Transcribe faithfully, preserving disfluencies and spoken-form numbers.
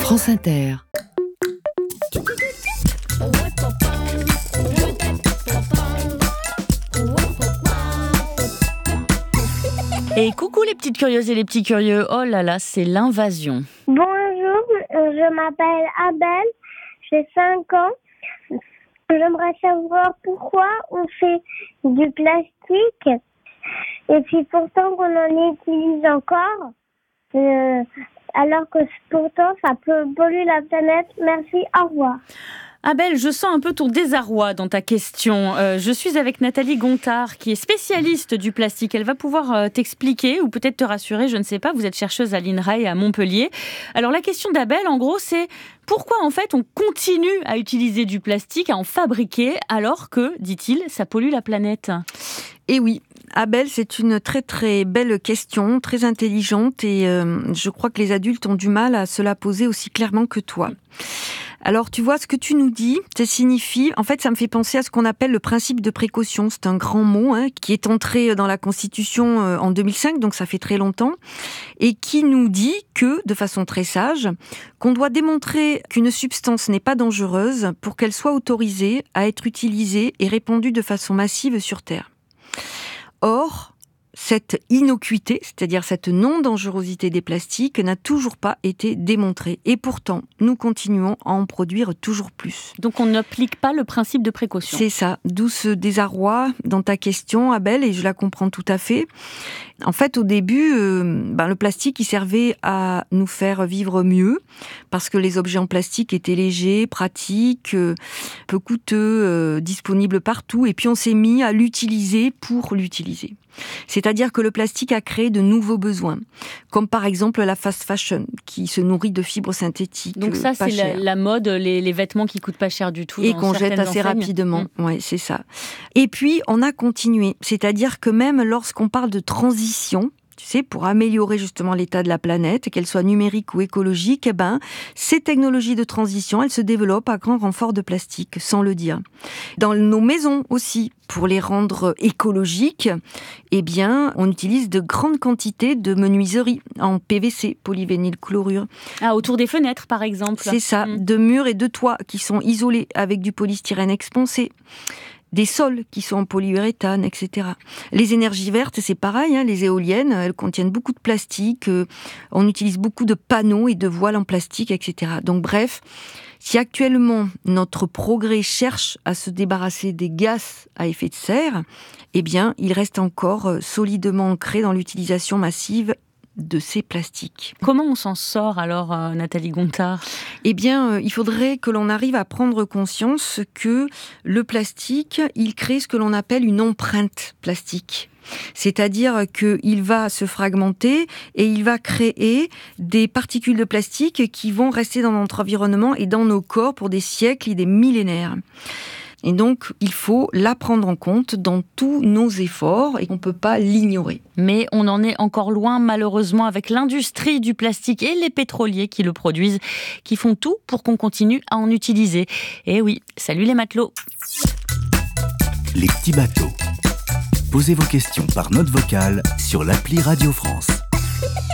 France Inter. Et coucou les petites curieuses et les petits curieux, oh là là, c'est l'invasion. Bonjour, je m'appelle Abel, j'ai cinq ans. J'aimerais savoir pourquoi on fait du plastique et puis pourtant qu'on en utilise encore, euh, alors que pourtant ça peut polluer la planète. Merci, au revoir. Abel, je sens un peu ton désarroi dans ta question. Euh, je suis avec Nathalie Gontard, qui est spécialiste du plastique. Elle va pouvoir euh, t'expliquer ou peut-être te rassurer, je ne sais pas. Vous êtes chercheuse à l'I N R A E à Montpellier. Alors la question d'Abel, en gros, c'est pourquoi en fait on continue à utiliser du plastique, à en fabriquer, alors que, dit-il, ça pollue la planète ? Eh oui, Abel, c'est une très très belle question, très intelligente et euh, je crois que les adultes ont du mal à se la poser aussi clairement que toi. Alors, tu vois, ce que tu nous dis, ça signifie, en fait, ça me fait penser à ce qu'on appelle le principe de précaution. C'est un grand mot hein, qui est entré dans la Constitution euh, en deux mille cinq, donc ça fait très longtemps, et qui nous dit que, de façon très sage, qu'on doit démontrer qu'une substance n'est pas dangereuse pour qu'elle soit autorisée à être utilisée et répandue de façon massive sur Terre. Or, cette innocuité, c'est-à-dire cette non-dangerosité des plastiques, n'a toujours pas été démontrée. Et pourtant, nous continuons à en produire toujours plus. Donc on n'applique pas le principe de précaution. C'est ça, d'où ce désarroi dans ta question, Abel, et je la comprends tout à fait. En fait, au début, euh, ben, le plastique, il servait à nous faire vivre mieux, parce que les objets en plastique étaient légers, pratiques, euh, peu coûteux, euh, disponibles partout, et puis on s'est mis à l'utiliser pour l'utiliser. C'est-à-dire que le plastique a créé de nouveaux besoins, comme par exemple la fast fashion, qui se nourrit de fibres synthétiques. Donc ça, pas c'est la, la mode, les, les vêtements qui coûtent pas cher du tout. Et dans qu'on jette assez enseignes. rapidement. Mmh. Ouais, c'est ça. Et puis, on a continué. C'est-à-dire que même lorsqu'on parle de transition, tu sais, pour améliorer justement l'état de la planète, qu'elle soit numérique ou écologique, eh ben, ces technologies de transition, elles se développent à grand renfort de plastique, sans le dire. Dans nos maisons aussi, pour les rendre écologiques, eh bien, on utilise de grandes quantités de menuiserie en P V C, polyvinylchlorure. Ah, autour des fenêtres, par exemple. C'est ça, mmh. de murs et de toits qui sont isolés avec du polystyrène expansé. Des sols qui sont en polyuréthane, et cetera. Les énergies vertes, c'est pareil, hein, les éoliennes, elles contiennent beaucoup de plastique, euh, on utilise beaucoup de panneaux et de voiles en plastique, et cetera. Donc bref, si actuellement notre progrès cherche à se débarrasser des gaz à effet de serre, eh bien, il reste encore solidement ancré dans l'utilisation massive de ces plastiques. Comment on s'en sort alors, euh, Nathalie Gontard ? Eh bien, euh, il faudrait que l'on arrive à prendre conscience que le plastique, il crée ce que l'on appelle une empreinte plastique. C'est-à-dire qu'il va se fragmenter et il va créer des particules de plastique qui vont rester dans notre environnement et dans nos corps pour des siècles et des millénaires. Et donc, il faut la prendre en compte dans tous nos efforts et on ne peut pas l'ignorer. Mais on en est encore loin, malheureusement, avec l'industrie du plastique et les pétroliers qui le produisent, qui font tout pour qu'on continue à en utiliser. Et oui, salut les matelots. Les petits bateaux. Posez vos questions par note vocale sur l'appli Radio France.